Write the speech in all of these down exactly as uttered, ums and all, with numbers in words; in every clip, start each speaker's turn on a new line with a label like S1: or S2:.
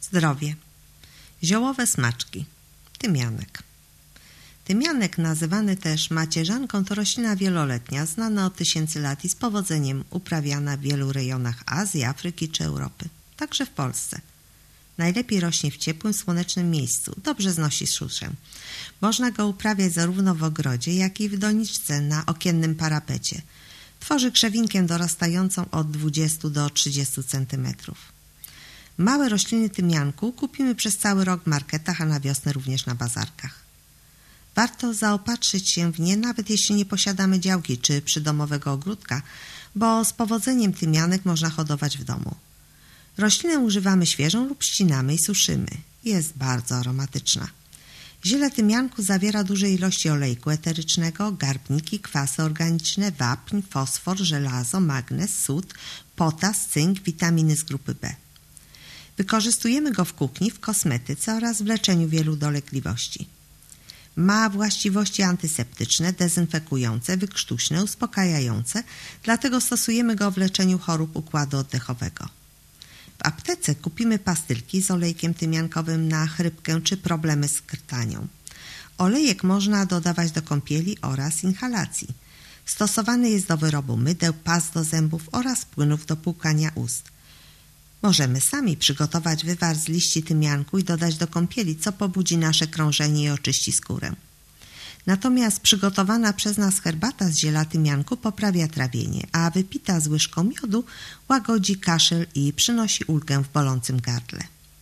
S1: Zdrowie. Ziołowe smaczki. Tymianek. Tymianek, nazywany też macierzanką, to roślina wieloletnia, znana od tysięcy lat i z powodzeniem uprawiana w wielu rejonach Azji, Afryki czy Europy, także w Polsce. Najlepiej rośnie w ciepłym, słonecznym miejscu, dobrze znosi suszę. Można go uprawiać zarówno w ogrodzie, jak i w doniczce na okiennym parapecie. Tworzy krzewinkę dorastającą od dwudziestu do trzydziestu centymetrów. Małe rośliny tymianku kupimy przez cały rok w marketach, a na wiosnę również na bazarkach. Warto zaopatrzyć się w nie, nawet jeśli nie posiadamy działki czy przydomowego ogródka, bo z powodzeniem tymianek można hodować w domu. Roślinę używamy świeżą lub ścinamy i suszymy. Jest bardzo aromatyczna. Ziele tymianku zawiera duże ilości olejku eterycznego, garbniki, kwasy organiczne, wapń, fosfor, żelazo, magnez, sód, potas, cynk, witaminy z grupy B. Wykorzystujemy go w kuchni, w kosmetyce oraz w leczeniu wielu dolegliwości. Ma właściwości antyseptyczne, dezynfekujące, wykrztuśne, uspokajające, dlatego stosujemy go w leczeniu chorób układu oddechowego. W aptece kupimy pastylki z olejkiem tymiankowym na chrypkę czy problemy z krtanią. Olejek można dodawać do kąpieli oraz inhalacji. Stosowany jest do wyrobu mydeł, past do zębów oraz płynów do płukania ust. Możemy sami przygotować wywar z liści tymianku i dodać do kąpieli, co pobudzi nasze krążenie i oczyści skórę. Natomiast przygotowana przez nas herbata z ziela tymianku poprawia trawienie, a wypita z łyżką miodu łagodzi kaszel i przynosi ulgę w bolącym gardle.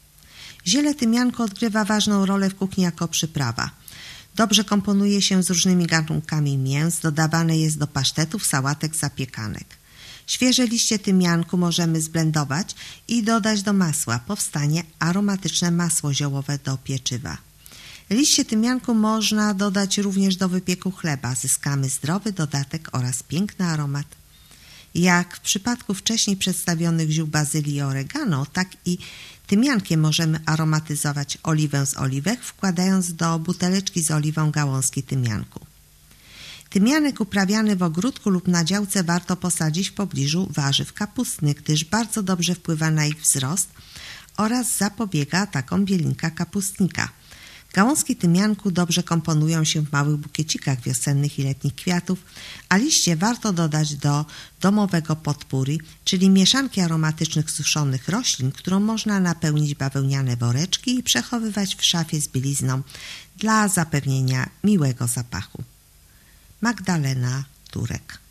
S1: Ziele tymianku odgrywa ważną rolę w kuchni jako przyprawa. Dobrze komponuje się z różnymi gatunkami mięs, dodawane jest do pasztetów, sałatek, zapiekanek. Świeże liście tymianku możemy zblendować i dodać do masła. Powstanie aromatyczne masło ziołowe do pieczywa. Liście tymianku można dodać również do wypieku chleba. Zyskamy zdrowy dodatek oraz piękny aromat. Jak w przypadku wcześniej przedstawionych ziół bazylii i oregano, tak i tymiankiem możemy aromatyzować oliwę z oliwek, wkładając do buteleczki z oliwą gałązki tymianku. Tymianek uprawiany w ogródku lub na działce warto posadzić w pobliżu warzyw kapustnych, gdyż bardzo dobrze wpływa na ich wzrost oraz zapobiega atakom bielinka kapustnika. Gałązki tymianku dobrze komponują się w małych bukiecikach wiosennych i letnich kwiatów, a liście warto dodać do domowego potpuri, czyli mieszanki aromatycznych suszonych roślin, którą można napełnić bawełniane woreczki i przechowywać w szafie z bielizną dla zapewnienia miłego zapachu. Magdalena Turek.